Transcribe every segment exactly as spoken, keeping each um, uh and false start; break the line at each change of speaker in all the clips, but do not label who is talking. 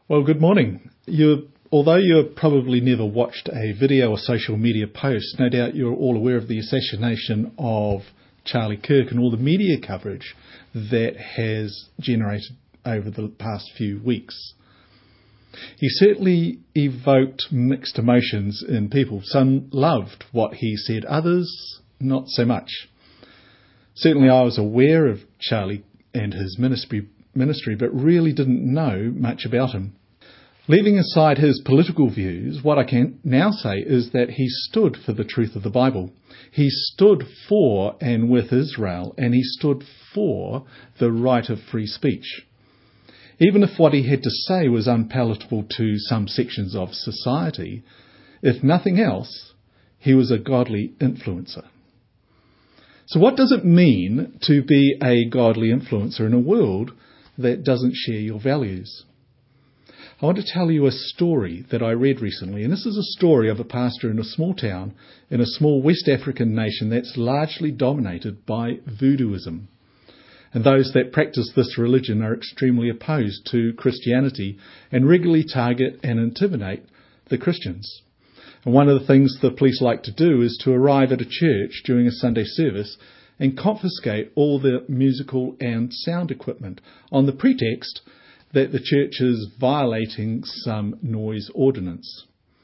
Well, good morning. You, although you've probably never watched a video or social media post, no doubt you're all aware of the assassination of Charlie Kirk and all the media coverage that has generated over the past few weeks. He certainly evoked mixed emotions in people. Some loved what he said, others not so much. Certainly I was aware of Charlie and his ministry, ministry, but really didn't know much about him. Leaving aside his political views, what I can now say is that he stood for the truth of the Bible. He stood for and with Israel, and he stood for the right of free speech. Even if what he had to say was unpalatable to some sections of society, if nothing else, he was a godly influencer. So what does it mean to be a godly influencer in a world that doesn't share your values? I want to tell you a story that I read recently, and this is a story of a pastor in a small town in a small West African nation that's largely dominated by voodooism. And those that practice this religion are extremely opposed to Christianity and regularly target and intimidate the Christians. And one of the things the police like to do is to arrive at a church during a Sunday service and confiscate all the musical and sound equipment on the pretext that the church is violating some noise ordinance.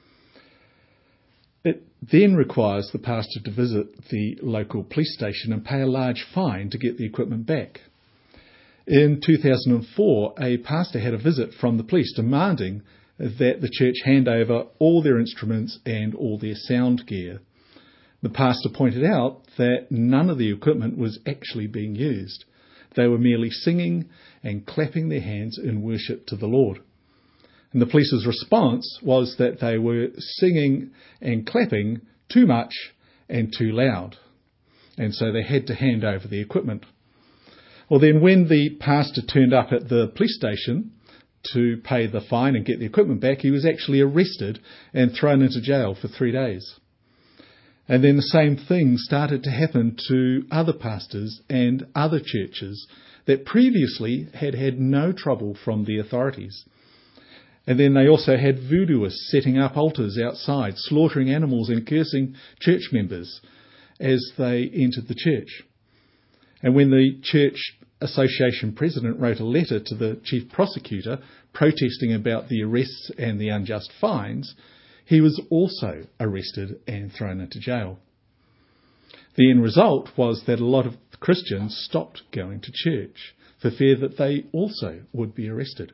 It then requires the pastor to visit the local police station and pay a large fine to get the equipment back. In two thousand four, a pastor had a visit from the police demanding that the church hand over all their instruments and all their sound gear. The pastor pointed out that none of the equipment was actually being used. They were merely singing and clapping their hands in worship to the Lord. And the police's response was that they were singing and clapping too much and too loud. And so they had to hand over the equipment. Well, then when the pastor turned up at the police station to pay the fine and get the equipment back, he was actually arrested and thrown into jail for three days. And then the same thing started to happen to other pastors and other churches that previously had had no trouble from the authorities. And then they also had voodooists setting up altars outside, slaughtering animals and cursing church members as they entered the church. And when the church association president wrote a letter to the chief prosecutor protesting about the arrests and the unjust fines, he was also arrested and thrown into jail. The end result was that a lot of Christians stopped going to church for fear that they also would be arrested.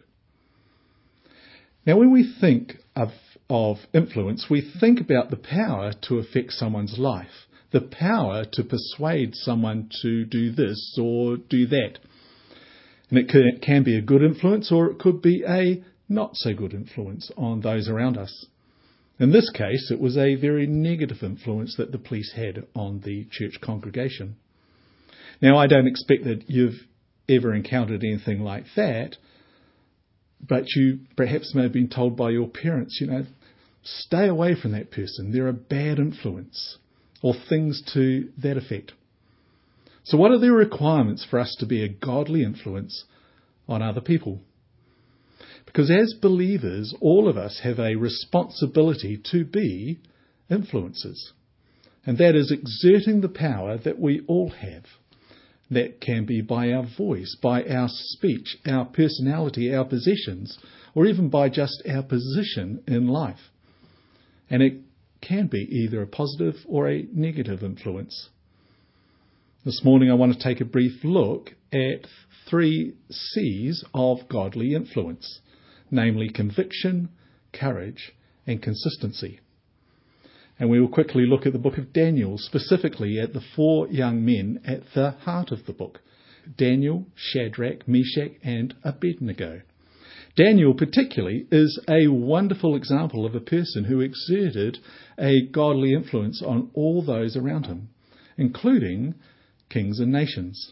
Now, when we think of, of influence, we think about the power to affect someone's life, the power to persuade someone to do this or do that. And it can, it can be a good influence, or it could be a not so good influence on those around us. In this case, it was a very negative influence that the police had on the church congregation. Now, I don't expect that you've ever encountered anything like that, but you perhaps may have been told by your parents, you know, stay away from that person. They're a bad influence, or things to that effect. So what are the requirements for us to be a godly influence on other people? Because as believers, all of us have a responsibility to be influencers. And that is exerting the power that we all have. That can be by our voice, by our speech, our personality, our possessions, or even by just our position in life. And it can be either a positive or a negative influence. This morning I want to take a brief look at three C's of godly influence. Namely conviction, courage, and consistency. And we will quickly look at the book of Daniel, specifically at the four young men at the heart of the book, Daniel, Shadrach, Meshach, and Abednego. Daniel particularly is a wonderful example of a person who exerted a godly influence on all those around him, including kings and nations.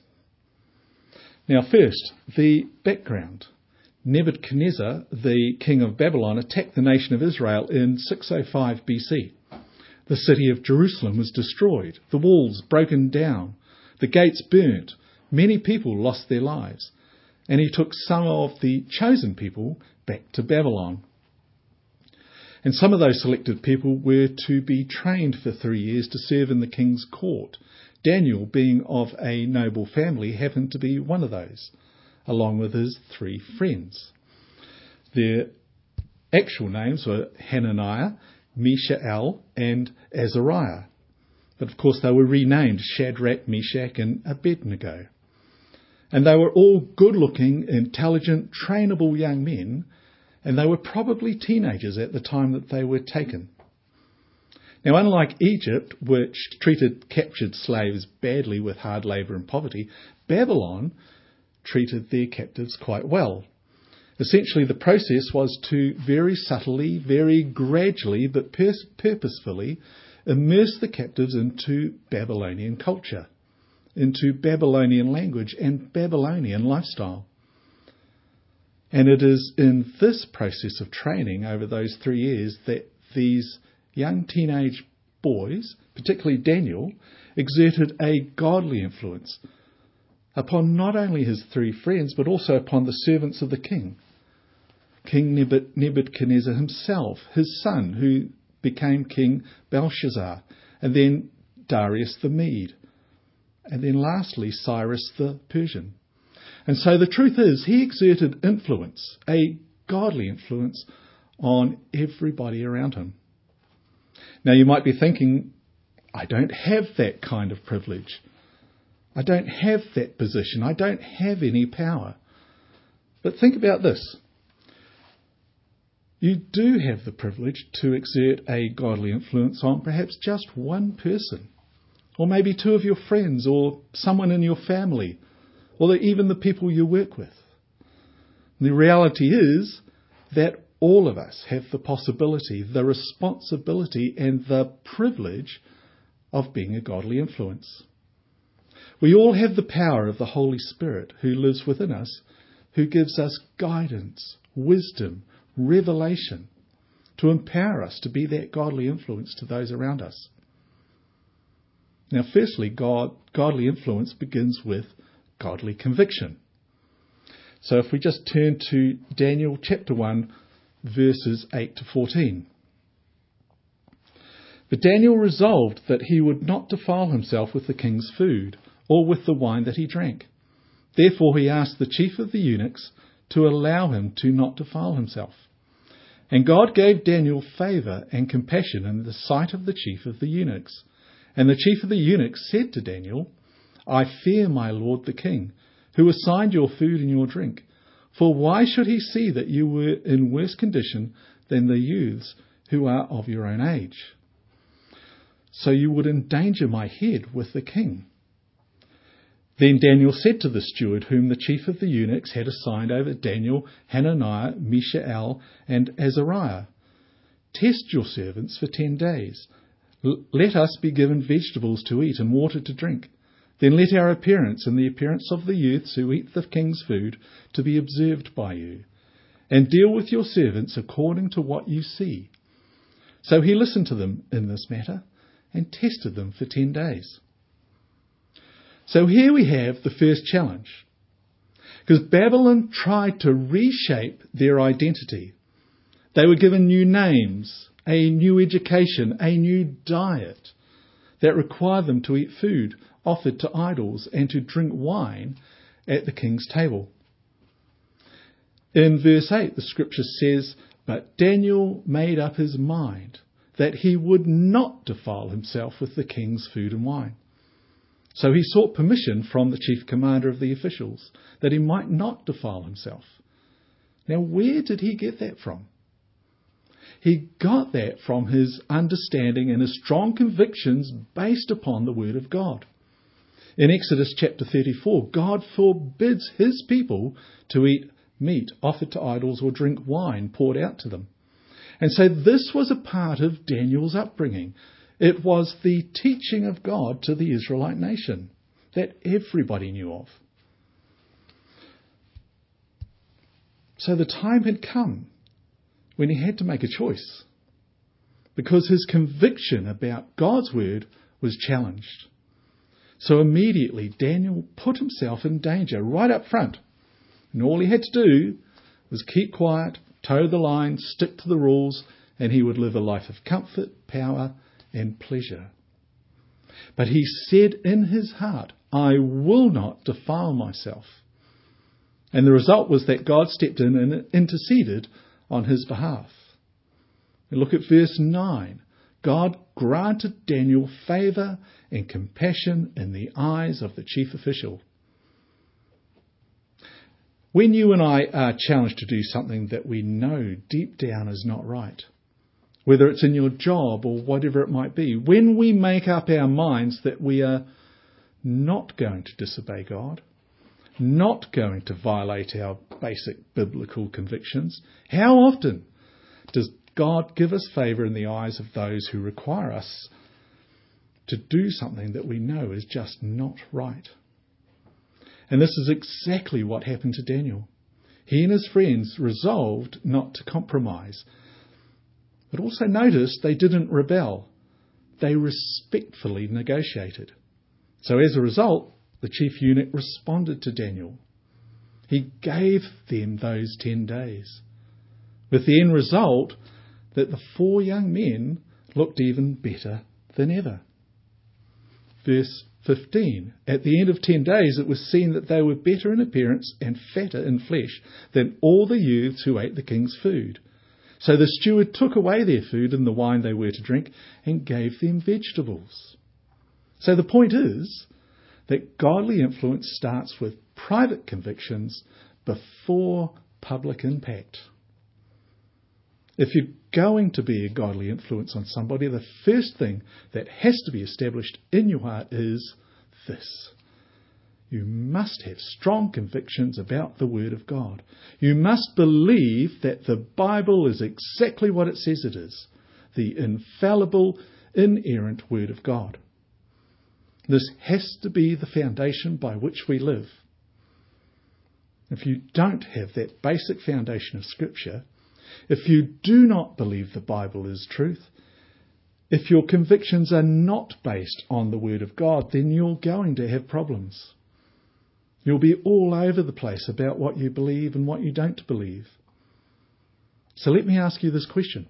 Now first, the background. Nebuchadnezzar, the king of Babylon, attacked the nation of Israel in six oh five B C. The city of Jerusalem was destroyed, the walls broken down, the gates burnt, many people lost their lives, and he took some of the chosen people back to Babylon. And some of those selected people were to be trained for three years to serve in the king's court. Daniel, being of a noble family, happened to be one of those, along with his three friends. Their actual names were Hananiah, Mishael, and Azariah. But of course they were renamed Shadrach, Meshach, and Abednego. And they were all good-looking, intelligent, trainable young men, and they were probably teenagers at the time that they were taken. Now, unlike Egypt, which treated captured slaves badly with hard labour and poverty, Babylon treated their captives quite well. Essentially, the process was to very subtly, very gradually, but pers- purposefully immerse the captives into Babylonian culture, into Babylonian language and Babylonian lifestyle. And it is in this process of training over those three years that these young teenage boys, particularly Daniel, exerted a godly influence upon not only his three friends, but also upon the servants of the king. King Nebuchadnezzar himself, his son, who became King Belshazzar, and then Darius the Mede, and then lastly Cyrus the Persian. And so the truth is, he exerted influence, a godly influence, on everybody around him. Now you might be thinking, I don't have that kind of privilege. I don't have that position. I don't have any power. But think about this. You do have the privilege to exert a godly influence on perhaps just one person, or maybe two of your friends, or someone in your family, or even the people you work with. And the reality is that all of us have the possibility, the responsibility, and the privilege of being a godly influence. We all have the power of the Holy Spirit who lives within us, who gives us guidance, wisdom, revelation, to empower us to be that godly influence to those around us. Now, firstly, God, godly influence begins with godly conviction. So if we just turn to Daniel chapter one, verses eight to fourteen. But Daniel resolved that he would not defile himself with the king's food, or with the wine that he drank. Therefore he asked the chief of the eunuchs to allow him to not defile himself. And God gave Daniel favour and compassion in the sight of the chief of the eunuchs. And the chief of the eunuchs said to Daniel, I fear my lord the king, who assigned your food and your drink. For why should he see that you were in worse condition than the youths who are of your own age? So you would endanger my head with the king. Then Daniel said to the steward whom the chief of the eunuchs had assigned over Daniel, Hananiah, Mishael, and Azariah, test your servants for ten days. L- let us be given vegetables to eat and water to drink. Then let our appearance and the appearance of the youths who eat the king's food to be observed by you, and deal with your servants according to what you see. So he listened to them in this matter and tested them for ten days. So here we have the first challenge. Because Babylon tried to reshape their identity. They were given new names, a new education, a new diet that required them to eat food offered to idols and to drink wine at the king's table. In verse eight, the scripture says, But Daniel made up his mind that he would not defile himself with the king's food and wine. So he sought permission from the chief commander of the officials that he might not defile himself. Now, where did he get that from? He got that from his understanding and his strong convictions based upon the word of God. In Exodus chapter thirty-four, God forbids his people to eat meat offered to idols or drink wine poured out to them. And so this was a part of Daniel's upbringing. It was the teaching of God to the Israelite nation that everybody knew of. So the time had come when he had to make a choice, because his conviction about God's word was challenged. So immediately Daniel put himself in danger right up front. And all he had to do was keep quiet, toe the line, stick to the rules, and he would live a life of comfort, power, and pleasure. But he said in his heart, I will not defile myself. And the result was that God stepped in and interceded on his behalf. And look at verse nine. God granted Daniel favour and compassion in the eyes of the chief official. When you and I are challenged to do something that we know deep down is not right, whether it's in your job or whatever it might be, when we make up our minds that we are not going to disobey God, not going to violate our basic biblical convictions, how often does God give us favour in the eyes of those who require us to do something that we know is just not right? And this is exactly what happened to Daniel. He and his friends resolved not to compromise. But also notice they didn't rebel. They respectfully negotiated. So as a result, the chief eunuch responded to Daniel. He gave them those ten days, with the end result that the four young men looked even better than ever. Verse fifteen, at the end of ten days it was seen that they were better in appearance and fatter in flesh than all the youths who ate the king's food. So the steward took away their food and the wine they were to drink and gave them vegetables. So the point is that godly influence starts with private convictions before public impact. If you're going to be a godly influence on somebody, the first thing that has to be established in your heart is this. You must have strong convictions about the Word of God. You must believe that the Bible is exactly what it says it is, the infallible, inerrant Word of God. This has to be the foundation by which we live. If you don't have that basic foundation of Scripture, if you do not believe the Bible is truth, if your convictions are not based on the Word of God, then you're going to have problems. You'll be all over the place about what you believe and what you don't believe. So let me ask you this question.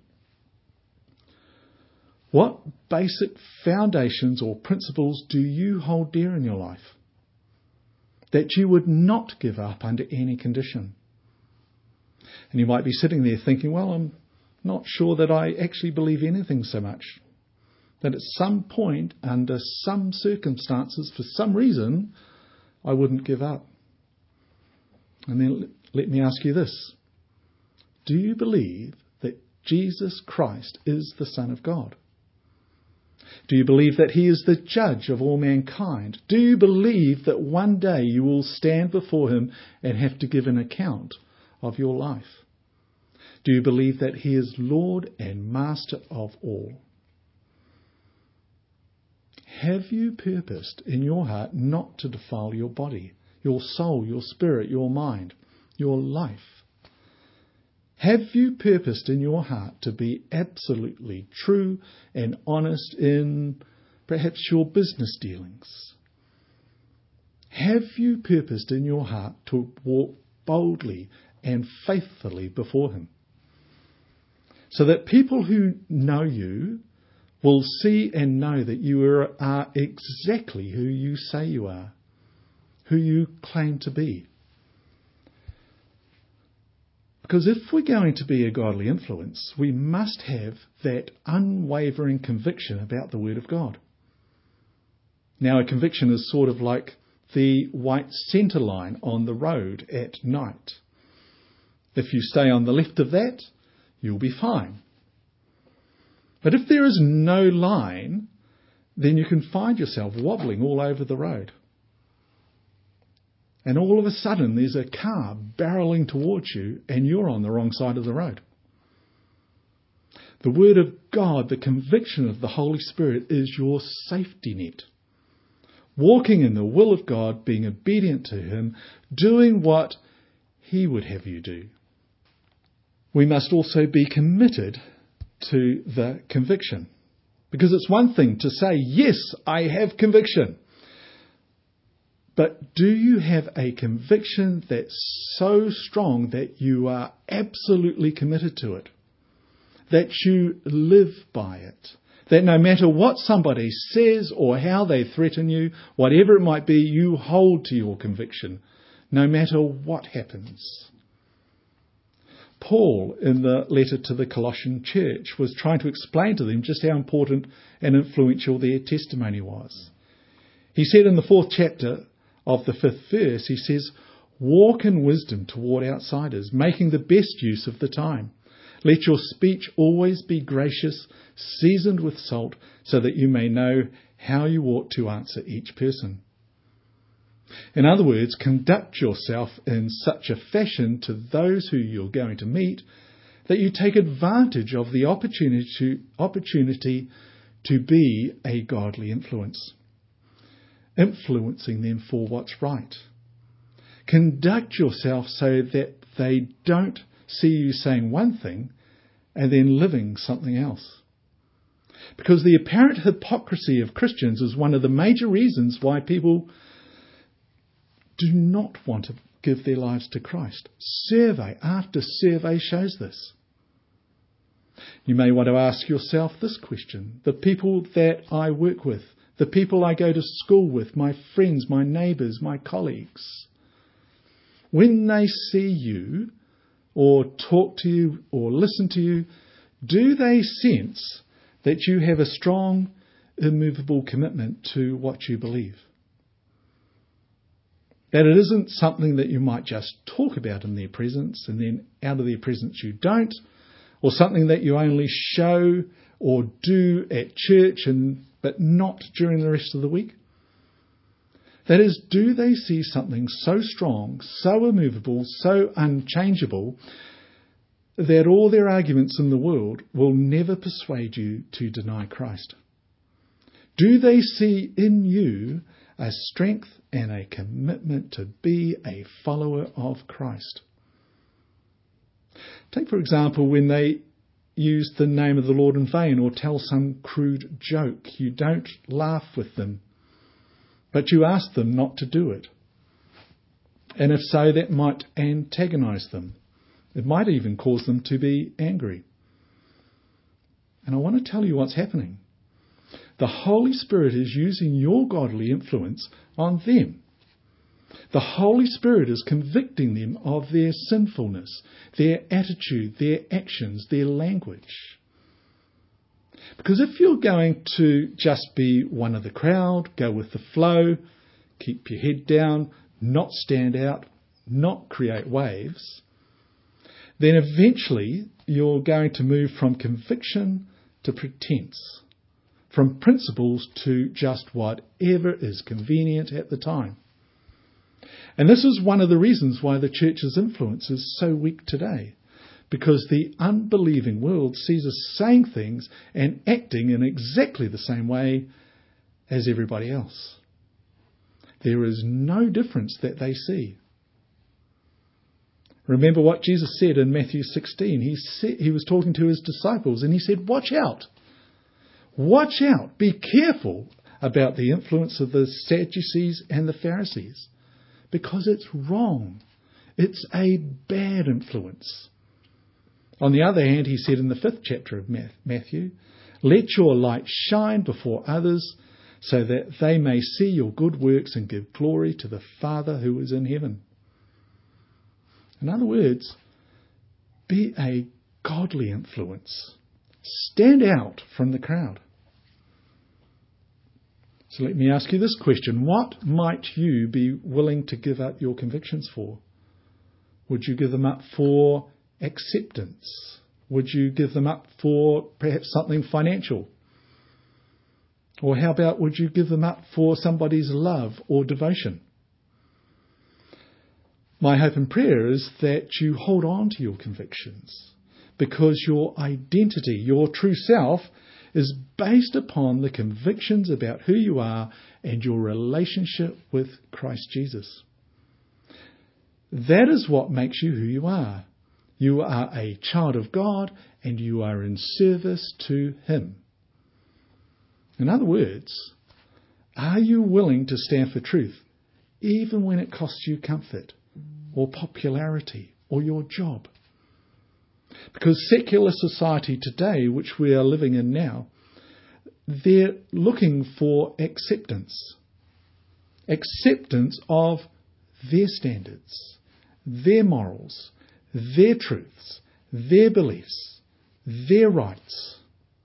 What basic foundations or principles do you hold dear in your life that you would not give up under any condition? And you might be sitting there thinking, well, I'm not sure that I actually believe anything so much. That at some point, under some circumstances, for some reason, I wouldn't give up. And then let me ask you this. Do you believe that Jesus Christ is the Son of God? Do you believe that he is the judge of all mankind? Do you believe that one day you will stand before him and have to give an account of your life? Do you believe that he is Lord and Master of all? Have you purposed in your heart not to defile your body, your soul, your spirit, your mind, your life? Have you purposed in your heart to be absolutely true and honest in perhaps your business dealings? Have you purposed in your heart to walk boldly and faithfully before him, so that people who know you will see and know that you are, are exactly who you say you are, who you claim to be? Because if we're going to be a godly influence, we must have that unwavering conviction about the Word of God. Now, a conviction is sort of like the white centre line on the road at night. If you stay on the left of that, you'll be fine. But if there is no line, then you can find yourself wobbling all over the road. And all of a sudden there's a car barreling towards you and you're on the wrong side of the road. The Word of God, the conviction of the Holy Spirit, is your safety net. Walking in the will of God, being obedient to him, doing what he would have you do. We must also be committed to the conviction. Because it's one thing to say, yes, I have conviction. But do you have a conviction that's so strong that you are absolutely committed to it? That you live by it? That no matter what somebody says or how they threaten you, whatever it might be, you hold to your conviction, no matter what happens? Paul, in the letter to the Colossian church, was trying to explain to them just how important and influential their testimony was. He said in the fourth chapter of the fifth verse, he says, "Walk in wisdom toward outsiders, making the best use of the time. Let your speech always be gracious, seasoned with salt, so that you may know how you ought to answer each person." In other words, conduct yourself in such a fashion to those who you're going to meet that you take advantage of the opportunity to, opportunity to be a godly influence, influencing them for what's right. Conduct yourself so that they don't see you saying one thing and then living something else. Because the apparent hypocrisy of Christians is one of the major reasons why people do not want to give their lives to Christ. Survey after survey shows this. You may want to ask yourself this question. The people that I work with, the people I go to school with, my friends, my neighbours, my colleagues, when they see you or talk to you or listen to you, do they sense that you have a strong, immovable commitment to what you believe? That it isn't something that you might just talk about in their presence and then out of their presence you don't, or something that you only show or do at church and but not during the rest of the week? That is, do they see something so strong, so immovable, so unchangeable, that all their arguments in the world will never persuade you to deny Christ? Do they see in you a strength and a commitment to be a follower of Christ? Take, for example, when they use the name of the Lord in vain or tell some crude joke. You don't laugh with them, but you ask them not to do it. And if so, that might antagonise them. It might even cause them to be angry. And I want to tell you what's happening. The Holy Spirit is using your godly influence on them. The Holy Spirit is convicting them of their sinfulness, their attitude, their actions, their language. Because if you're going to just be one of the crowd, go with the flow, keep your head down, not stand out, not create waves, then eventually you're going to move from conviction to pretense, from principles to just whatever is convenient at the time. And this is one of the reasons why the church's influence is so weak today, because the unbelieving world sees us saying things and acting in exactly the same way as everybody else. There is no difference that they see. Remember what Jesus said in Matthew sixteen. He said, he was talking to his disciples and he said, watch out. Watch out. Be careful about the influence of the Sadducees and the Pharisees, because it's wrong. It's a bad influence. On the other hand, he said in the fifth chapter of Matthew, let your light shine before others so that they may see your good works and give glory to the Father who is in heaven. In other words, be a godly influence. Stand out from the crowd. So let me ask you this question. What might you be willing to give up your convictions for? Would you give them up for acceptance? Would you give them up for perhaps something financial? Or how about would you give them up for somebody's love or devotion? My hope and prayer is that you hold on to your convictions, because your identity, your true self, is based upon the convictions about who you are and your relationship with Christ Jesus. That is what makes you who you are. You are a child of God and you are in service to Him. In other words, are you willing to stand for truth, even when it costs you comfort or popularity or your job. Because secular society today, which we are living in now, they're looking for acceptance. Acceptance of their standards, their morals, their truths, their beliefs, their rights.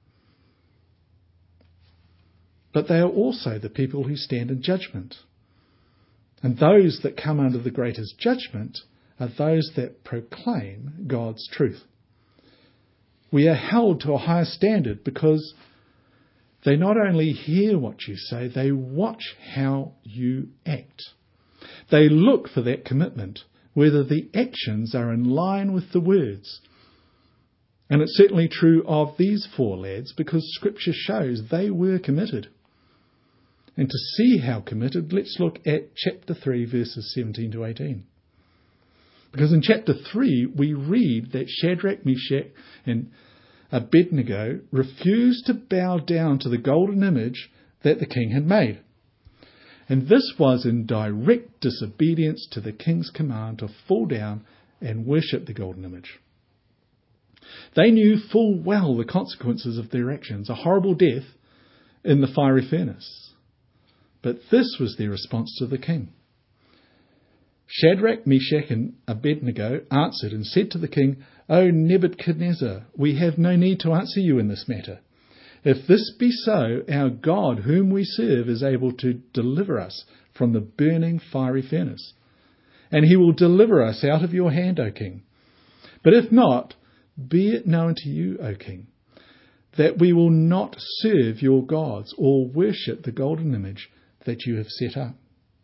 But they are also the people who stand in judgment. And those that come under the greatest judgment are those that proclaim God's truth. We are held to a higher standard because they not only hear what you say, they watch how you act. They look for that commitment, whether the actions are in line with the words. And it's certainly true of these four lads because Scripture shows they were committed. And to see how committed, let's look at chapter three, verses seventeen to eighteen. Because in chapter three, we read that Shadrach, Meshach, and Abednego refused to bow down to the golden image that the king had made. And this was in direct disobedience to the king's command to fall down and worship the golden image. They knew full well the consequences of their actions, a horrible death in the fiery furnace. But this was their response to the king. Shadrach, Meshach, and Abednego answered and said to the king, O Nebuchadnezzar, we have no need to answer you in this matter. If this be so, our God, whom we serve, is able to deliver us from the burning fiery furnace, and he will deliver us out of your hand, O king. But if not, be it known to you, O king, that we will not serve your gods or worship the golden image that you have set up.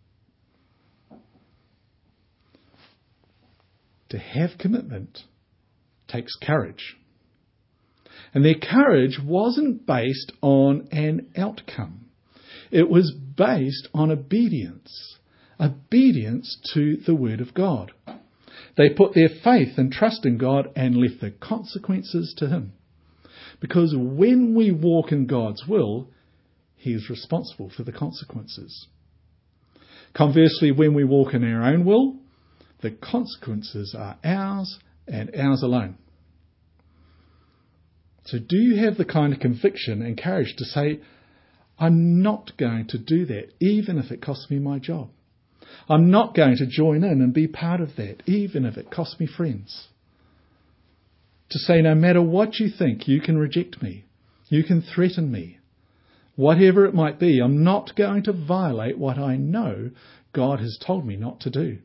To have commitment takes courage. And their courage wasn't based on an outcome. It was based on obedience. Obedience to the Word of God. They put their faith and trust in God and left the consequences to Him. Because when we walk in God's will, He is responsible for the consequences. Conversely, when we walk in our own will, the consequences are ours and ours alone. So do you have the kind of conviction and courage to say, I'm not going to do that, even if it costs me my job. I'm not going to join in and be part of that, even if it costs me friends. To say, no matter what you think, you can reject me. You can threaten me. Whatever it might be, I'm not going to violate what I know God has told me not to do.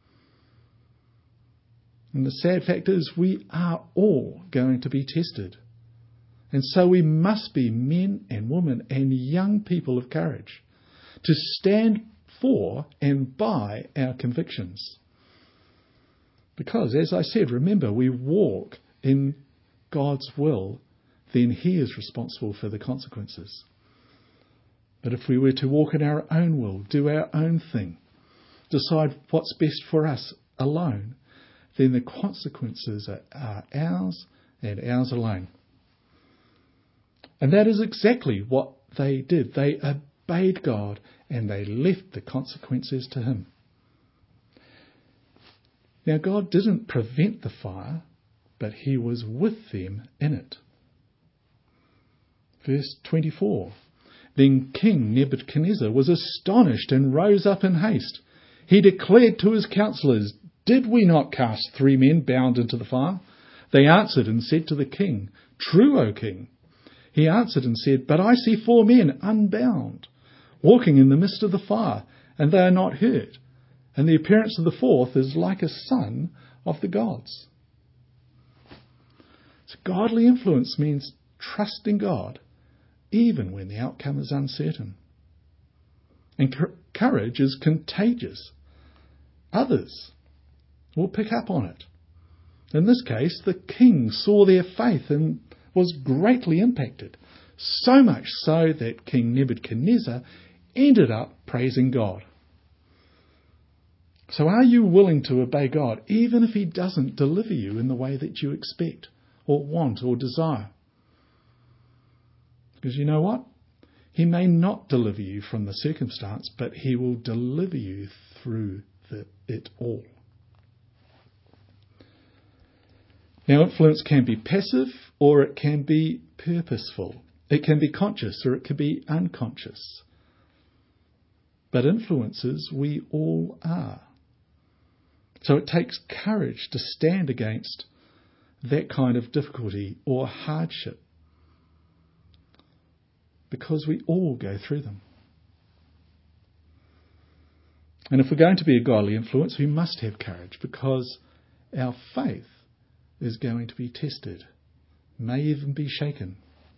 And the sad fact is, we are all going to be tested. And so we must be men and women and young people of courage to stand for and by our convictions. Because, as I said, remember, we walk in God's will, then He is responsible for the consequences. But if we were to walk in our own will, do our own thing, decide what's best for us alone, then the consequences are, are ours and ours alone. And that is exactly what they did. They obeyed God and they left the consequences to Him. Now, God didn't prevent the fire, but He was with them in it. Verse twenty-four. Then King Nebuchadnezzar was astonished and rose up in haste. He declared to his counselors, Did we not cast three men bound into the fire? They answered and said to the king, True, O king. He answered and said, But I see four men unbound, walking in the midst of the fire, and they are not hurt. And the appearance of the fourth is like a son of the gods. So godly influence means trusting God, even when the outcome is uncertain. And courage is contagious. Others will pick up on it. In this case, the king saw their faith and was greatly impacted, so much so that King Nebuchadnezzar ended up praising God. So are you willing to obey God, even if He doesn't deliver you in the way that you expect or want or desire? Because you know what? He may not deliver you from the circumstance, but he will deliver you through the, it all. Now, influence can be passive or it can be purposeful. It can be conscious or it can be unconscious. But influencers we all are. So it takes courage to stand against that kind of difficulty or hardship, because we all go through them. And if we're going to be a godly influence, we must have courage, because our faith is going to be tested, may even be shaken.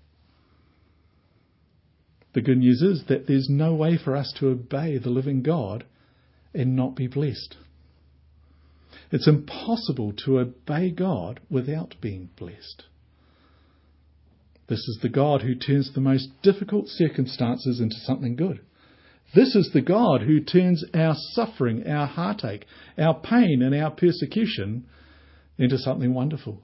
The good news is that there's no way for us to obey the living God and not be blessed. It's impossible to obey God without being blessed. This is the God who turns the most difficult circumstances into something good. This is the God who turns our suffering, our heartache, our pain and our persecution into something wonderful.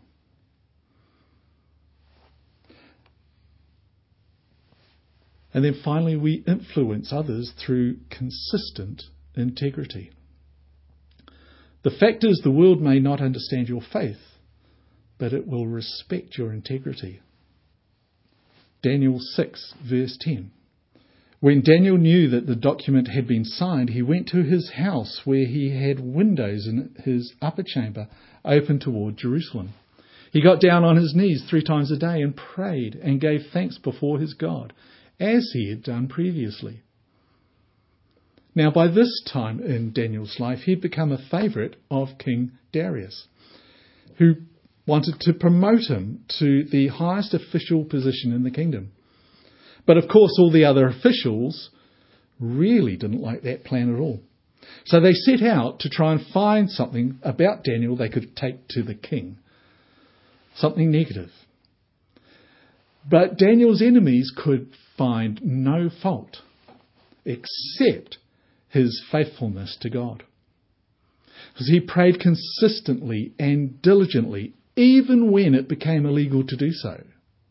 And then finally, we influence others through consistent integrity. The fact is, the world may not understand your faith, but it will respect your integrity. Daniel six, verse ten. When Daniel knew that the document had been signed, he went to his house where he had windows in his upper chamber open toward Jerusalem. He got down on his knees three times a day and prayed and gave thanks before his God, as he had done previously. Now, by this time in Daniel's life, he'd become a favourite of King Darius, who wanted to promote him to the highest official position in the kingdom. But of course, all the other officials really didn't like that plan at all. So they set out to try and find something about Daniel they could take to the king, something negative. But Daniel's enemies could find no fault except his faithfulness to God. Because he prayed consistently and diligently, even when it became illegal to do so.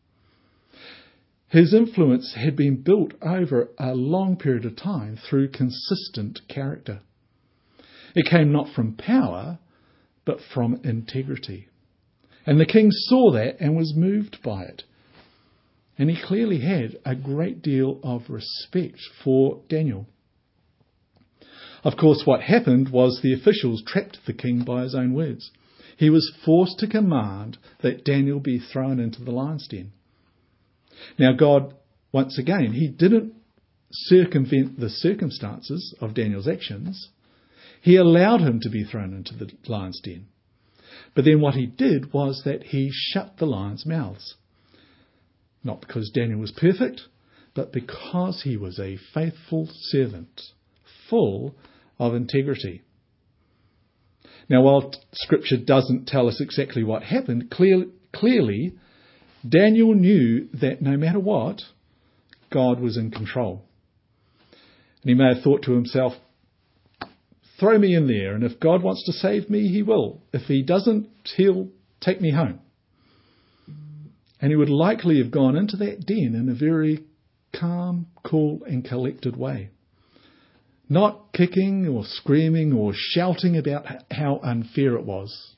His influence had been built over a long period of time through consistent character. It came not from power, but from integrity. And the king saw that and was moved by it. And he clearly had a great deal of respect for Daniel. Of course, what happened was the officials trapped the king by his own words. He was forced to command that Daniel be thrown into the lion's den. Now, God, once again, he didn't circumvent the circumstances of Daniel's actions. He allowed him to be thrown into the lion's den. But then what he did was that he shut the lions' mouths. Not because Daniel was perfect, but because he was a faithful servant, full of integrity. Now, while Scripture doesn't tell us exactly what happened, clear, clearly Daniel knew that no matter what, God was in control. And he may have thought to himself, throw me in there, and if God wants to save me, he will. If he doesn't, he'll take me home. And he would likely have gone into that den in a very calm, cool and collected way. Not kicking or screaming or shouting about how unfair it was.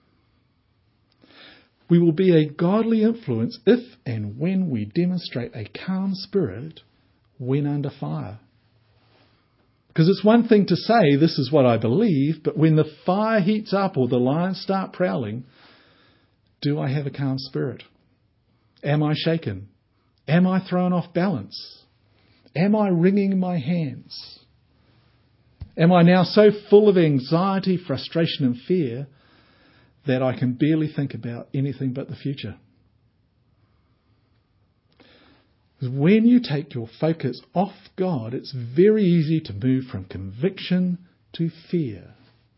We will be a godly influence if and when we demonstrate a calm spirit when under fire. Because it's one thing to say, this is what I believe, but when the fire heats up or the lions start prowling, do I have a calm spirit? Am I shaken? Am I thrown off balance? Am I wringing my hands? Am I now so full of anxiety, frustration and fear that I can barely think about anything but the future? When you take your focus off God, it's very easy to move from conviction to fear.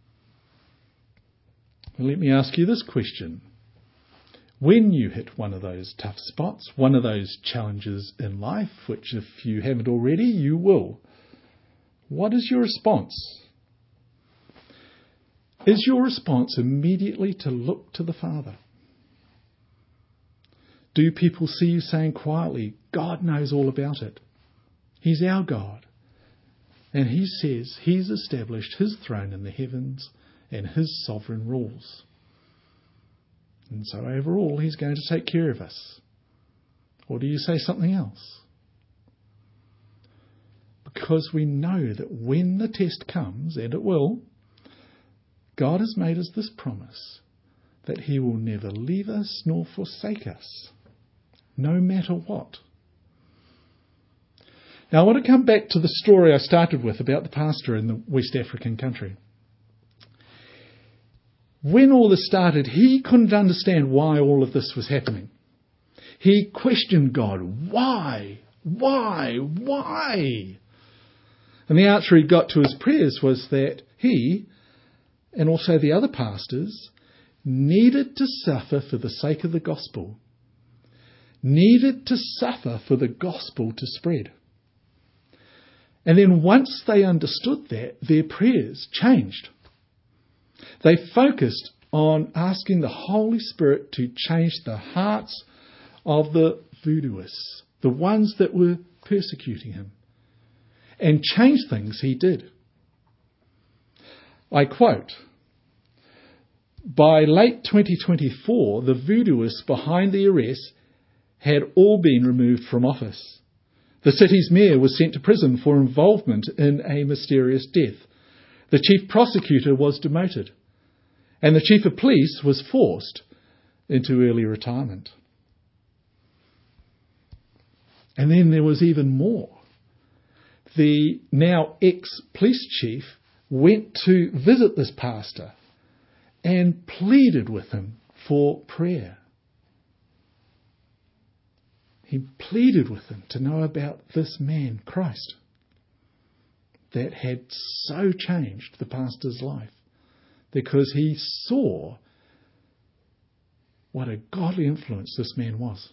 Well, let me ask you this question. When you hit one of those tough spots, one of those challenges in life, which if you haven't already, you will, what is your response? Is your response immediately to look to the Father? Do people see you saying quietly, God knows all about it. He's our God. And he says he's established his throne in the heavens and his sovereign rules. And so overall, he's going to take care of us. Or do you say something else? Because we know that when the test comes, and it will, God has made us this promise that he will never leave us nor forsake us, no matter what. Now, I want to come back to the story I started with about the pastor in the West African country. When all this started, he couldn't understand why all of this was happening. He questioned God. Why? Why? Why? And the answer he got to his prayers was that he, and also the other pastors, needed to suffer for the sake of the gospel. Needed to suffer for the gospel to spread. And then once they understood that, their prayers changed. They focused on asking the Holy Spirit to change the hearts of the voodooists, the ones that were persecuting him. And change things he did. I quote, "By late twenty twenty-four, the voodooists behind the arrest had all been removed from office. The city's mayor was sent to prison for involvement in a mysterious death. The chief prosecutor was demoted, and the chief of police was forced into early retirement." And then there was even more. The now ex-police chief went to visit this pastor and pleaded with him for prayer. He pleaded with him to know about this man, Christ, that had so changed the pastor's life because he saw what a godly influence this man was.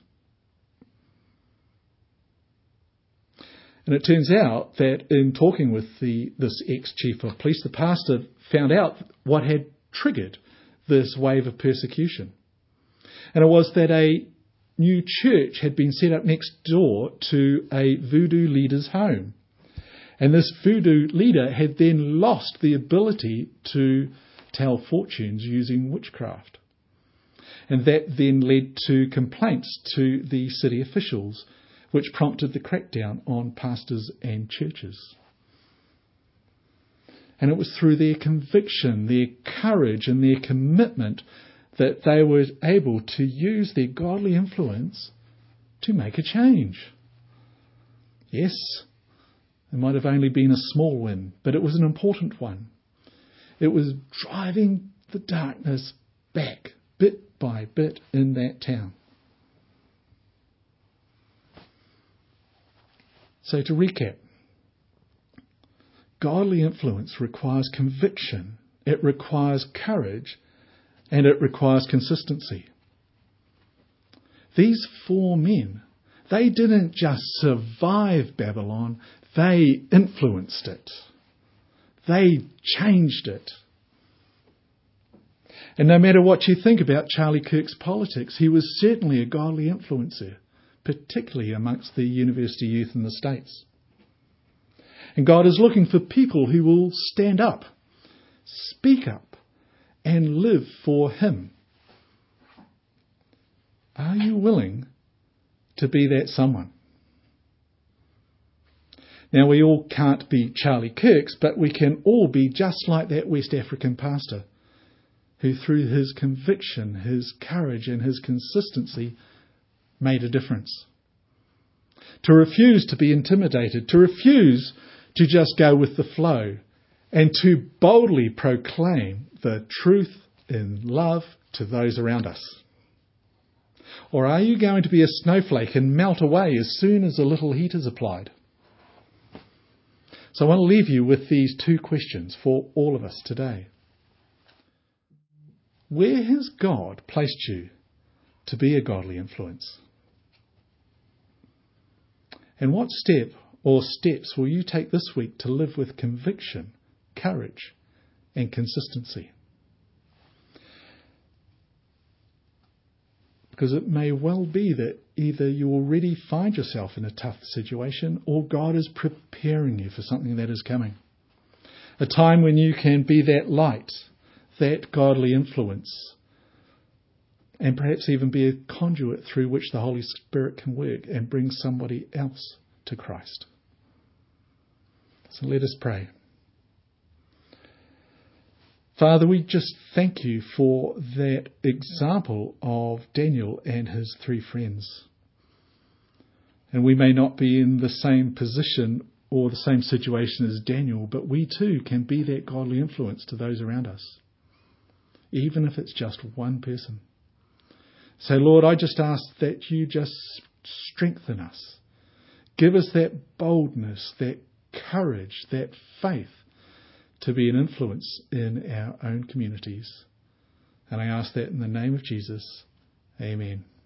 And it turns out that in talking with the this ex-chief of police, the pastor found out what had triggered this wave of persecution. And it was that a new church had been set up next door to a voodoo leader's home. And this voodoo leader had then lost the ability to tell fortunes using witchcraft. And that then led to complaints to the city officials, which prompted the crackdown on pastors and churches. And it was through their conviction, their courage and their commitment that they were able to use their godly influence to make a change. Yes, it might have only been a small win, but it was an important one. It was driving the darkness back, bit by bit, in that town. So to recap, godly influence requires conviction, it requires courage, and it requires consistency. These four men, they didn't just survive Babylon, they influenced it. They changed it. And no matter what you think about Charlie Kirk's politics, he was certainly a godly influencer, particularly amongst the university youth in the States. And God is looking for people who will stand up, speak up, and live for him. Are you willing to be that someone? Now, we all can't be Charlie Kirks, but we can all be just like that West African pastor who, through his conviction, his courage and his consistency, made a difference. To refuse to be intimidated, to refuse to just go with the flow, and to boldly proclaim the truth in love to those around us. Or are you going to be a snowflake and melt away as soon as a little heat is applied? So I want to leave you with these two questions for all of us today. Where has God placed you to be a godly influence? And what step or steps will you take this week to live with conviction, courage, and consistency? Because it may well be that either you already find yourself in a tough situation or God is preparing you for something that is coming. A time when you can be that light, that godly influence, and perhaps even be a conduit through which the Holy Spirit can work and bring somebody else to Christ. So let us pray. Father, we just thank you for that example of Daniel and his three friends. And we may not be in the same position or the same situation as Daniel, but we too can be that godly influence to those around us, even if it's just one person. So Lord, I just ask that you just strengthen us. Give us that boldness, that courage, that faith to be an influence in our own communities. And I ask that in the name of Jesus. Amen.